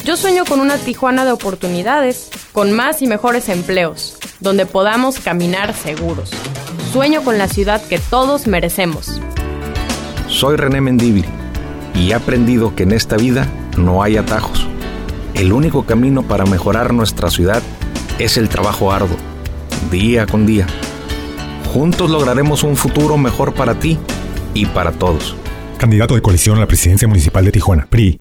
Yo sueño con una Tijuana de oportunidades, con más y mejores empleos, donde podamos caminar seguros. Sueño con la ciudad que todos merecemos. Soy René Mendívil y he aprendido que en esta vida no hay atajos. El único camino para mejorar nuestra ciudad es el trabajo arduo, día con día. Juntos lograremos un futuro mejor para ti y para todos. Candidato de coalición a la presidencia municipal de Tijuana, PRI.